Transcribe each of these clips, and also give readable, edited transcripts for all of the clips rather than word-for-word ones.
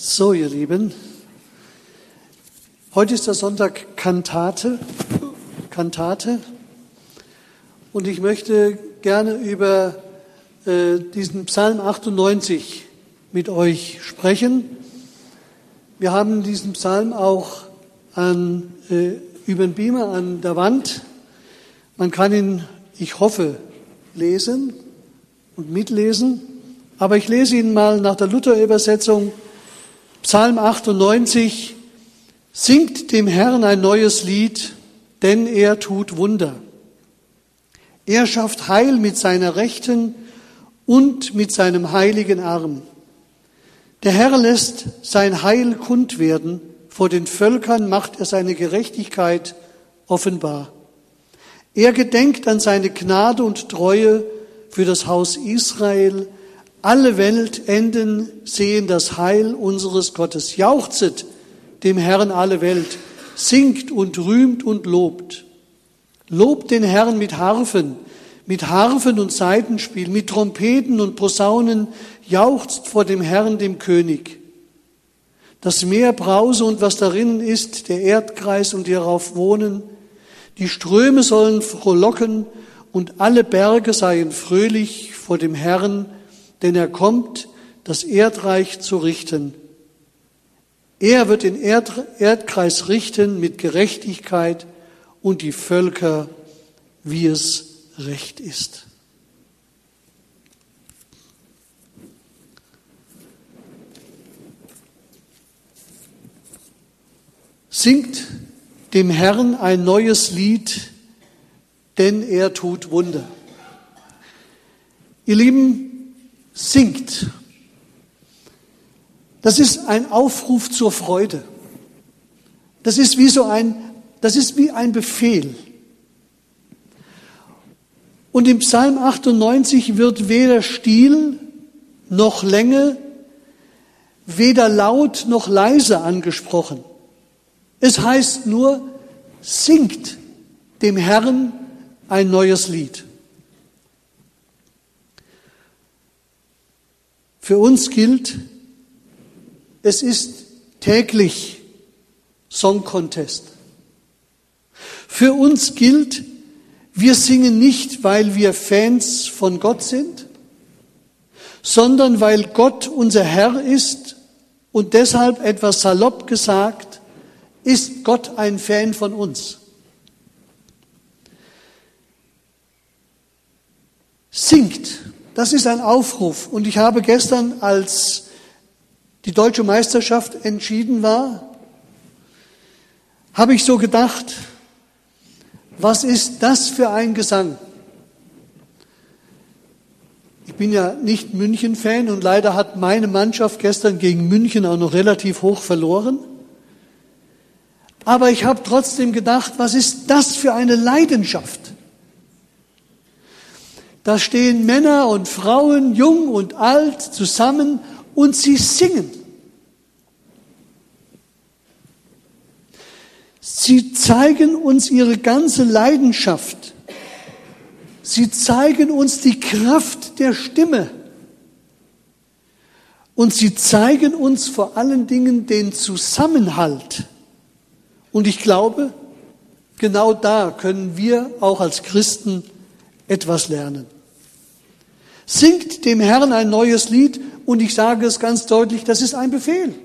So, ihr Lieben, heute ist der Sonntag Kantate und ich möchte gerne über diesen Psalm 98 mit euch sprechen. Wir haben diesen Psalm auch über den Beamer an der Wand. Man kann ihn, ich hoffe, lesen und mitlesen, aber ich lese ihn mal nach der Luther-Übersetzung. Psalm 98, singt dem Herrn ein neues Lied, denn er tut Wunder. Er schafft Heil mit seiner Rechten und mit seinem heiligen Arm. Der Herr lässt sein Heil kund werden, vor den Völkern macht er seine Gerechtigkeit offenbar. Er gedenkt an seine Gnade und Treue für das Haus Israel. Alle Weltenden sehen das Heil unseres Gottes. Jauchzet dem Herrn alle Welt, singt und rühmt und lobt. Lobt den Herrn mit Harfen und Saitenspiel, mit Trompeten und Posaunen, jauchzt vor dem Herrn, dem König. Das Meer brause und was darin ist, der Erdkreis und die darauf wohnen. Die Ströme sollen frohlocken und alle Berge seien fröhlich vor dem Herrn, denn er kommt, das Erdreich zu richten. Er wird den Erdkreis richten mit Gerechtigkeit und die Völker, wie es recht ist. Singt dem Herrn ein neues Lied, denn er tut Wunder. Ihr Lieben, singt. Das ist ein Aufruf zur Freude. Das ist wie ein Befehl. Und im Psalm 98 wird weder Stil noch Länge, weder laut noch leise angesprochen. Es heißt nur, singt dem Herrn ein neues Lied. Für uns gilt, es ist täglich Song Contest. Für uns gilt, wir singen nicht, weil wir Fans von Gott sind, sondern weil Gott unser Herr ist und deshalb etwas salopp gesagt, ist Gott ein Fan von uns. Singt. Das ist ein Aufruf. Und ich habe gestern, als die deutsche Meisterschaft entschieden war, habe ich so gedacht, was ist das für ein Gesang? Ich bin ja nicht München-Fan und leider hat meine Mannschaft gestern gegen München auch noch relativ hoch verloren. Aber ich habe trotzdem gedacht, was ist das für eine Leidenschaft? Da stehen Männer und Frauen, jung und alt, zusammen und sie singen. Sie zeigen uns ihre ganze Leidenschaft. Sie zeigen uns die Kraft der Stimme. Und sie zeigen uns vor allen Dingen den Zusammenhalt. Und ich glaube, genau da können wir auch als Christen etwas lernen. Singt dem Herrn ein neues Lied und ich sage es ganz deutlich, das ist ein Befehl.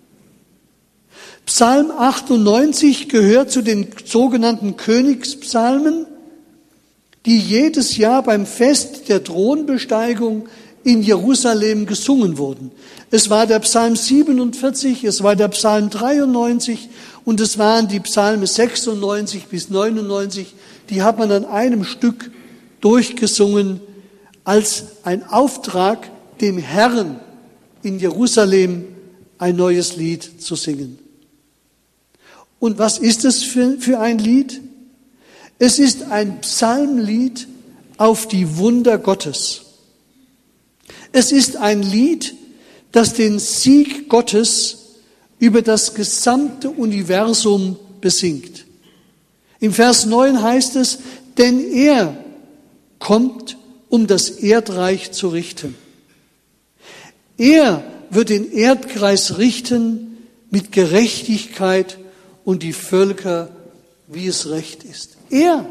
Psalm 98 gehört zu den sogenannten Königspsalmen, die jedes Jahr beim Fest der Thronbesteigung in Jerusalem gesungen wurden. Es war der Psalm 47, es war der Psalm 93 und es waren die Psalme 96 bis 99, die hat man an einem Stück durchgesungen als ein Auftrag, dem Herrn in Jerusalem ein neues Lied zu singen. Und was ist es für ein Lied? Es ist ein Psalmlied auf die Wunder Gottes. Es ist ein Lied, das den Sieg Gottes über das gesamte Universum besingt. Im Vers 9 heißt es, denn er kommt, um das Erdreich zu richten. Er wird den Erdkreis richten mit Gerechtigkeit und die Völker, wie es recht ist. Er.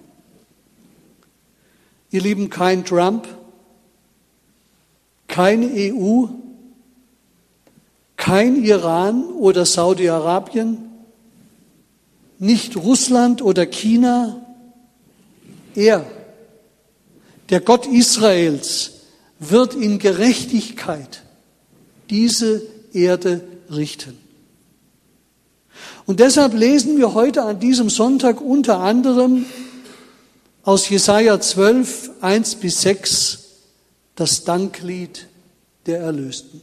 Ihr Lieben, kein Trump, keine EU, kein Iran oder Saudi-Arabien, nicht Russland oder China. Er, der Gott Israels, wird in Gerechtigkeit diese Erde richten. Und deshalb lesen wir heute an diesem Sonntag unter anderem aus Jesaja 12, 1-6, das Danklied der Erlösten.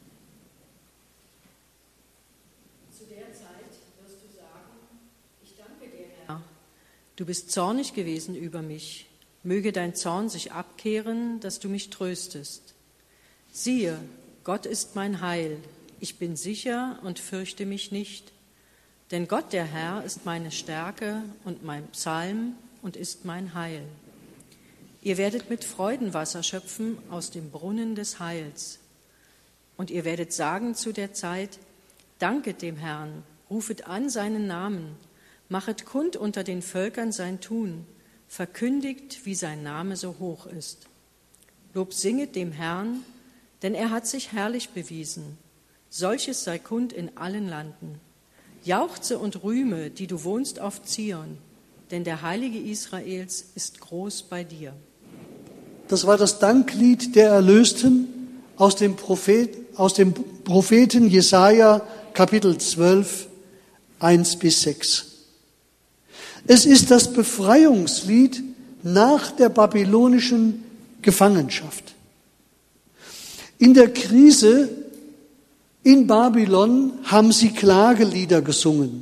Zu der Zeit wirst du sagen, ich danke dir, Herr. Du bist zornig gewesen über mich. Möge dein Zorn sich abkehren, dass du mich tröstest. Siehe, Gott ist mein Heil. Ich bin sicher und fürchte mich nicht. Denn Gott, der Herr, ist meine Stärke und mein Psalm und ist mein Heil. Ihr werdet mit Freudenwasser schöpfen aus dem Brunnen des Heils. Und ihr werdet sagen zu der Zeit, danket dem Herrn, rufet an seinen Namen, machet kund unter den Völkern sein Tun, verkündigt, wie sein Name so hoch ist. Lob singet dem Herrn, denn er hat sich herrlich bewiesen. Solches sei kund in allen Landen. Jauchze und rühme, die du wohnst auf Zion, denn der Heilige Israels ist groß bei dir. Das war das Danklied der Erlösten aus dem Propheten Jesaja, Kapitel 12, 1-6. Es ist das Befreiungslied nach der babylonischen Gefangenschaft. In der Krise in Babylon haben sie Klagelieder gesungen.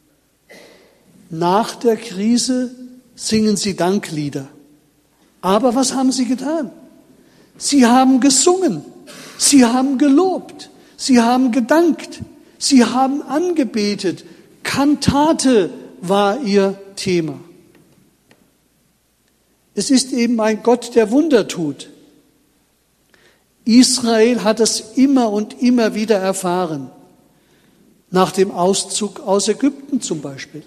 Nach der Krise singen sie Danklieder. Aber was haben sie getan? Sie haben gesungen, sie haben gelobt, sie haben gedankt, sie haben angebetet. Kantate war ihr Thema. Es ist eben ein Gott, der Wunder tut. Israel hat es immer und immer wieder erfahren. Nach dem Auszug aus Ägypten zum Beispiel.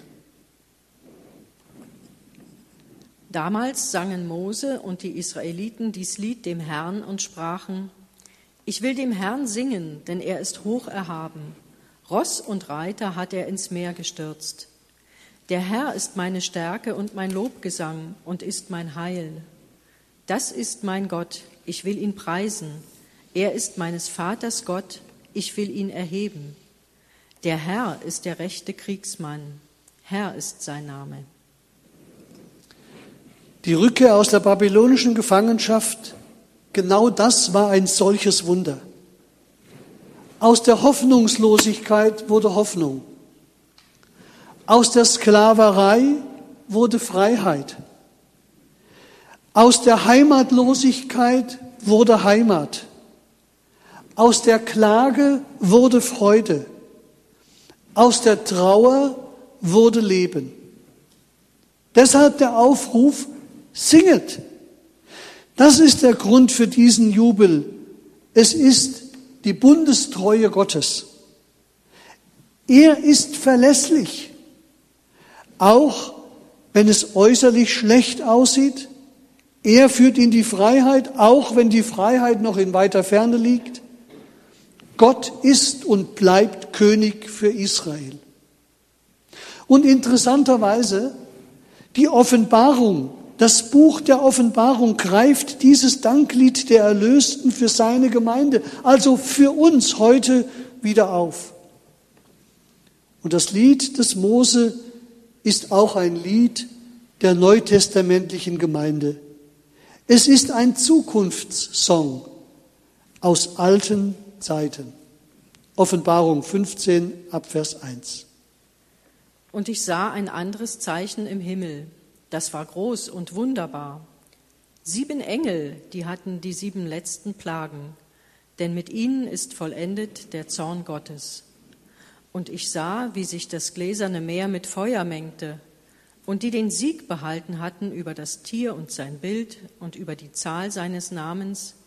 Damals sangen Mose und die Israeliten dies Lied dem Herrn und sprachen, ich will dem Herrn singen, denn er ist hoch erhaben. Ross und Reiter hat er ins Meer gestürzt. Der Herr ist meine Stärke und mein Lobgesang und ist mein Heil. Das ist mein Gott, ich will ihn preisen. Er ist meines Vaters Gott, ich will ihn erheben. Der Herr ist der rechte Kriegsmann, Herr ist sein Name. Die Rückkehr aus der babylonischen Gefangenschaft, genau das war ein solches Wunder. Aus der Hoffnungslosigkeit wurde Hoffnung. Aus der Sklaverei wurde Freiheit. Aus der Heimatlosigkeit wurde Heimat. Aus der Klage wurde Freude. Aus der Trauer wurde Leben. Deshalb der Aufruf, singet. Das ist der Grund für diesen Jubel. Es ist die Bundestreue Gottes. Er ist verlässlich. Auch wenn es äußerlich schlecht aussieht. Er führt in die Freiheit, auch wenn die Freiheit noch in weiter Ferne liegt. Gott ist und bleibt König für Israel. Und interessanterweise, die Offenbarung, das Buch der Offenbarung greift dieses Danklied der Erlösten für seine Gemeinde, also für uns heute wieder auf. Und das Lied des Mose ist auch ein Lied der neutestamentlichen Gemeinde. Es ist ein Zukunftssong aus alten Zeiten. Offenbarung 15 ab Vers 1. Und ich sah ein anderes Zeichen im Himmel. Das war groß und wunderbar. 7 Engel, die hatten die 7 letzten Plagen, denn mit ihnen ist vollendet der Zorn Gottes. Und ich sah, wie sich das gläserne Meer mit Feuer mengte, und die den Sieg behalten hatten über das Tier und sein Bild und über die Zahl seines Namens,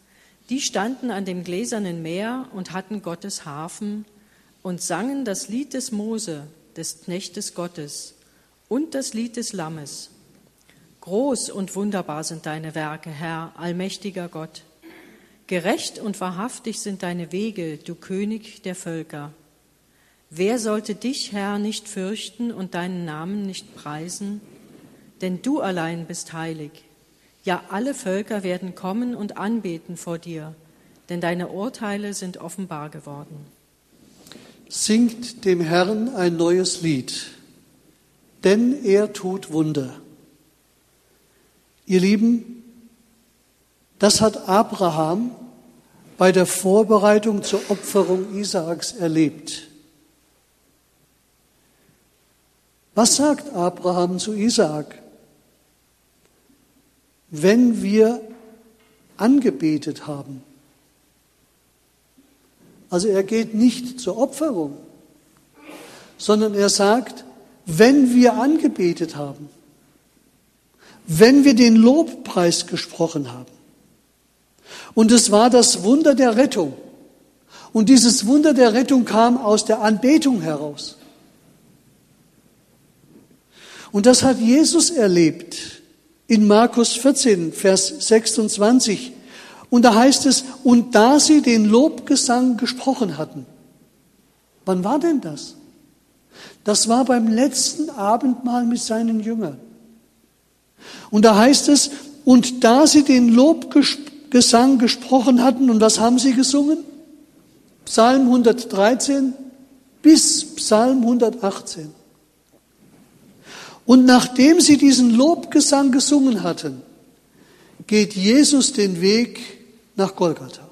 Die standen an dem gläsernen Meer und hatten Gottes Harfen und sangen das Lied des Mose, des Knechtes Gottes, und das Lied des Lammes. Groß und wunderbar sind deine Werke, Herr, allmächtiger Gott. Gerecht und wahrhaftig sind deine Wege, du König der Völker. Wer sollte dich, Herr, nicht fürchten und deinen Namen nicht preisen? Denn du allein bist heilig. Ja, alle Völker werden kommen und anbeten vor dir, denn deine Urteile sind offenbar geworden. Singt dem Herrn ein neues Lied, denn er tut Wunder. Ihr Lieben, das hat Abraham bei der Vorbereitung zur Opferung Isaaks erlebt. Was sagt Abraham zu Isaak? Wenn wir angebetet haben, also er geht nicht zur Opferung, sondern er sagt, wenn wir angebetet haben, wenn wir den Lobpreis gesprochen haben. Und es war das Wunder der Rettung. Und dieses Wunder der Rettung kam aus der Anbetung heraus. Und das hat Jesus erlebt in Markus 14, Vers 26. Und da heißt es, und da sie den Lobgesang gesprochen hatten. Wann war denn das? Das war beim letzten Abendmahl mit seinen Jüngern. Und da heißt es, und da sie den Lobgesang gesprochen hatten, und was haben sie gesungen? Psalm 113 bis Psalm 118. Und nachdem sie diesen Lobgesang gesungen hatten, geht Jesus den Weg nach Golgatha.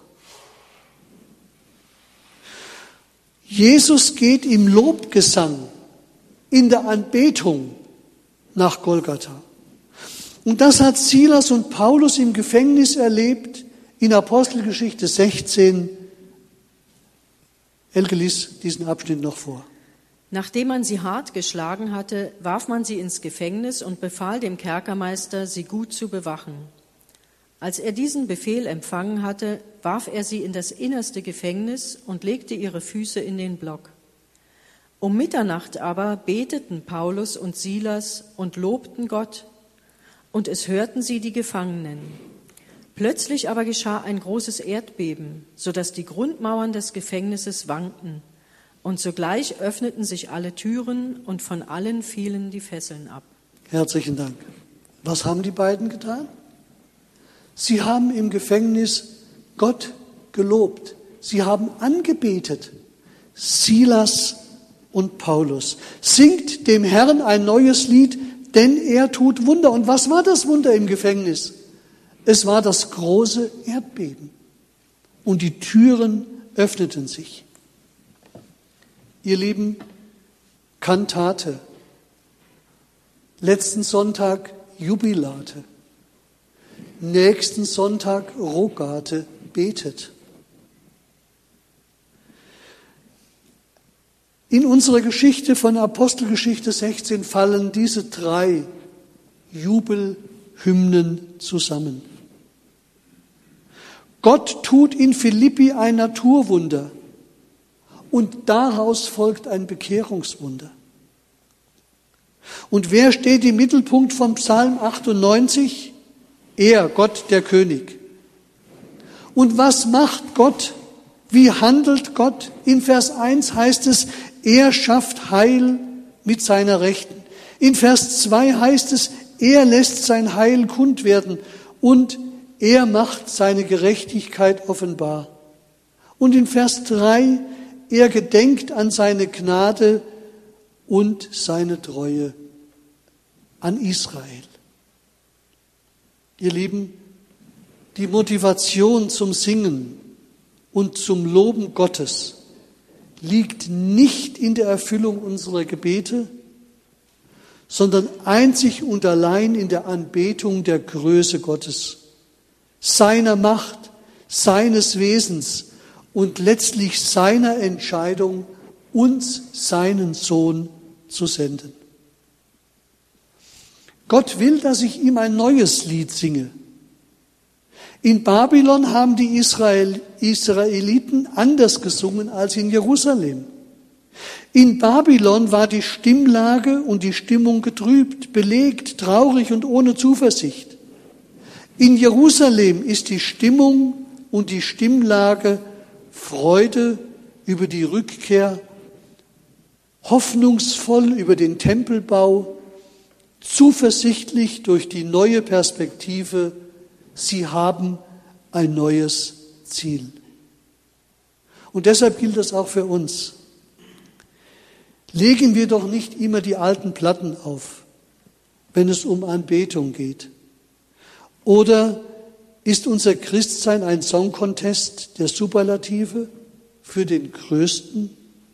Jesus geht im Lobgesang, in der Anbetung nach Golgatha. Und das hat Silas und Paulus im Gefängnis erlebt, in Apostelgeschichte 16. Elke liest diesen Abschnitt noch vor. Nachdem man sie hart geschlagen hatte, warf man sie ins Gefängnis und befahl dem Kerkermeister, sie gut zu bewachen. Als er diesen Befehl empfangen hatte, warf er sie in das innerste Gefängnis und legte ihre Füße in den Block. Um Mitternacht aber beteten Paulus und Silas und lobten Gott, und es hörten sie die Gefangenen. Plötzlich aber geschah ein großes Erdbeben, sodass die Grundmauern des Gefängnisses wankten. Und sogleich öffneten sich alle Türen und von allen fielen die Fesseln ab. Herzlichen Dank. Was haben die beiden getan? Sie haben im Gefängnis Gott gelobt. Sie haben angebetet. Silas und Paulus. Singt dem Herrn ein neues Lied, denn er tut Wunder. Und was war das Wunder im Gefängnis? Es war das große Erdbeben. Und die Türen öffneten sich. Ihr Lieben, Kantate. Letzten Sonntag Jubilate. Nächsten Sonntag Rogate, betet. In unserer Geschichte von Apostelgeschichte 16 fallen diese 3 Jubelhymnen zusammen. Gott tut in Philippi ein Naturwunder und daraus folgt ein Bekehrungswunder. Und wer steht im Mittelpunkt von Psalm 98? Er, Gott, der König. Und was macht Gott? Wie handelt Gott? In Vers 1 heißt es, er schafft Heil mit seiner Rechten. In Vers 2 heißt es, er lässt sein Heil kund werden und er macht seine Gerechtigkeit offenbar. Und in Vers 3, er gedenkt an seine Gnade und seine Treue an Israel. Ihr Lieben, die Motivation zum Singen und zum Loben Gottes liegt nicht in der Erfüllung unserer Gebete, sondern einzig und allein in der Anbetung der Größe Gottes, seiner Macht, seines Wesens und letztlich seiner Entscheidung, uns seinen Sohn zu senden. Gott will, dass ich ihm ein neues Lied singe. In Babylon haben die Israeliten anders gesungen als in Jerusalem. In Babylon war die Stimmlage und die Stimmung getrübt, belegt, traurig und ohne Zuversicht. In Jerusalem ist die Stimmung und die Stimmlage Freude über die Rückkehr, hoffnungsvoll über den Tempelbau, zuversichtlich durch die neue Perspektive, sie haben ein neues Ziel. Und deshalb gilt das auch für uns. Legen wir doch nicht immer die alten Platten auf, wenn es um Anbetung geht. Oder ist unser Christsein ein Song-Contest der Superlative für den Größten?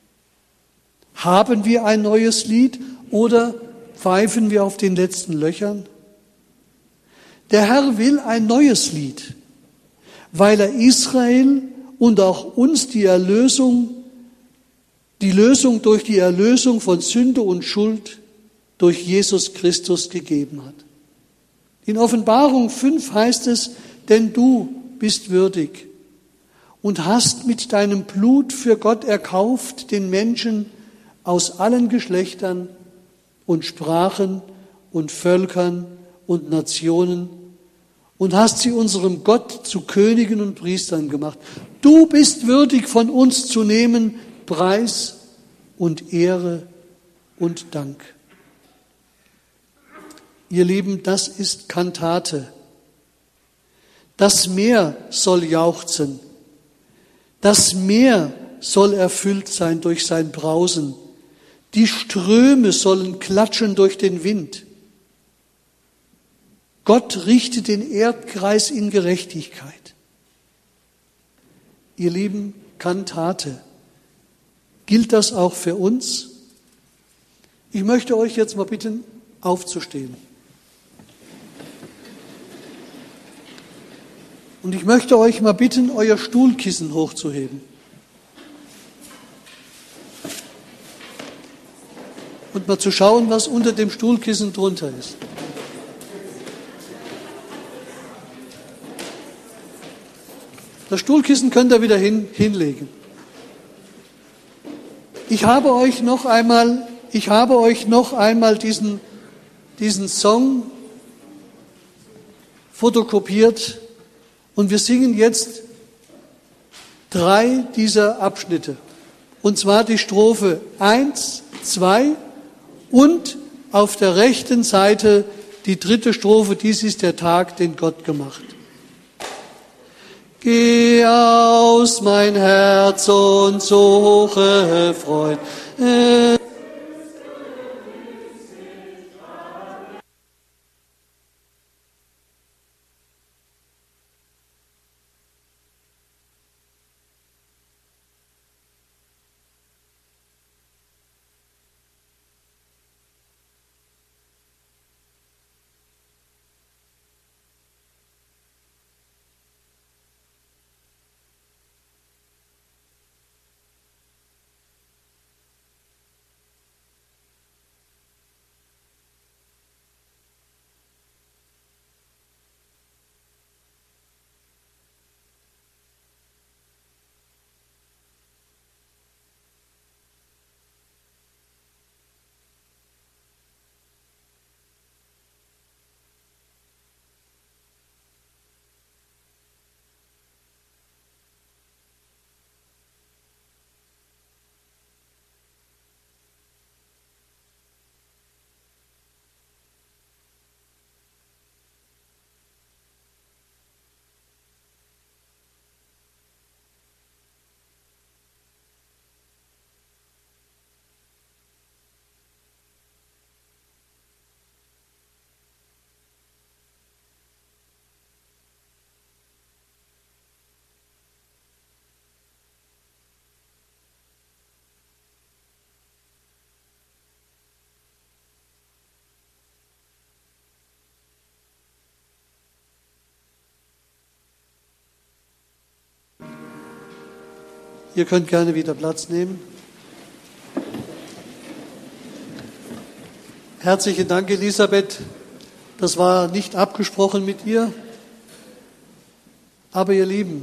Haben wir ein neues Lied oder pfeifen wir auf den letzten Löchern? Der Herr will ein neues Lied, weil er Israel und auch uns die Lösung durch die Erlösung von Sünde und Schuld durch Jesus Christus gegeben hat. In Offenbarung 5 heißt es, denn du bist würdig und hast mit deinem Blut für Gott erkauft den Menschen aus allen Geschlechtern und Sprachen und Völkern und Nationen und hast sie unserem Gott zu Königen und Priestern gemacht. Du bist würdig, von uns zu nehmen Preis und Ehre und Dank. Ihr Lieben, das ist Kantate. Das Meer soll jauchzen. Das Meer soll erfüllt sein durch sein Brausen. Die Ströme sollen klatschen durch den Wind. Gott richtet den Erdkreis in Gerechtigkeit. Ihr Lieben, Kantate. Gilt das auch für uns? Ich möchte euch jetzt mal bitten, aufzustehen. Und ich möchte euch mal bitten, euer Stuhlkissen hochzuheben. Und mal zu schauen, was unter dem Stuhlkissen drunter ist. Das Stuhlkissen könnt ihr wieder hinlegen. Ich habe euch noch einmal diesen Song fotokopiert und wir singen jetzt 3 dieser Abschnitte. Und zwar die Strophe 1, 2 und auf der rechten Seite die 3. Strophe, dies ist der Tag, den Gott gemacht. Geh aus, mein Herz, und suche Freud. Ihr könnt gerne wieder Platz nehmen. Herzlichen Dank, Elisabeth. Das war nicht abgesprochen mit ihr. Aber ihr Lieben,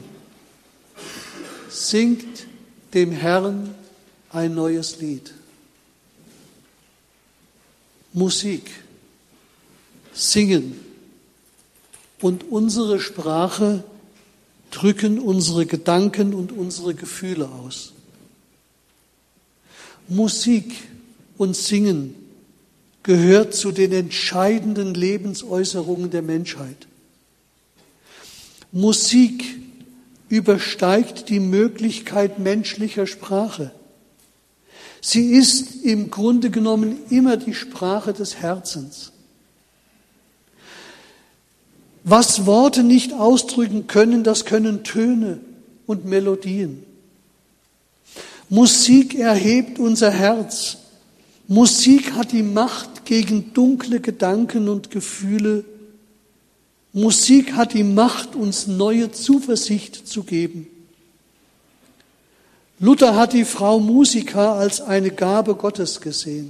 singt dem Herrn ein neues Lied. Musik, Singen und unsere Sprache drücken unsere Gedanken und unsere Gefühle aus. Musik und Singen gehört zu den entscheidenden Lebensäußerungen der Menschheit. Musik übersteigt die Möglichkeit menschlicher Sprache. Sie ist im Grunde genommen immer die Sprache des Herzens. Was Worte nicht ausdrücken können, das können Töne und Melodien. Musik erhebt unser Herz. Musik hat die Macht gegen dunkle Gedanken und Gefühle. Musik hat die Macht, uns neue Zuversicht zu geben. Luther hat die Frau Musica als eine Gabe Gottes gesehen.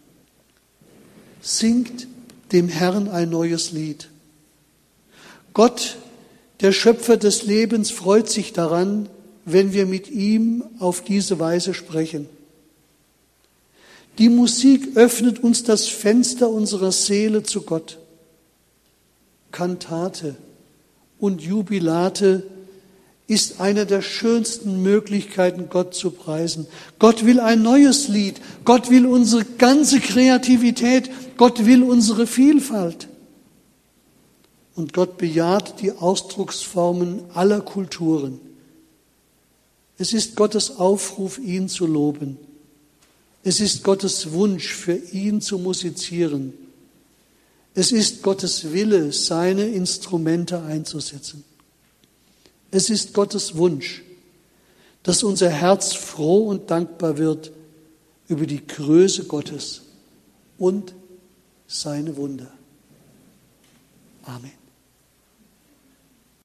Singt dem Herrn ein neues Lied. Gott, der Schöpfer des Lebens, freut sich daran, wenn wir mit ihm auf diese Weise sprechen. Die Musik öffnet uns das Fenster unserer Seele zu Gott. Kantate und Jubilate ist eine der schönsten Möglichkeiten, Gott zu preisen. Gott will ein neues Lied. Gott will unsere ganze Kreativität. Gott will unsere Vielfalt. Und Gott bejaht die Ausdrucksformen aller Kulturen. Es ist Gottes Aufruf, ihn zu loben. Es ist Gottes Wunsch, für ihn zu musizieren. Es ist Gottes Wille, seine Instrumente einzusetzen. Es ist Gottes Wunsch, dass unser Herz froh und dankbar wird über die Größe Gottes und seine Wunder. Amen.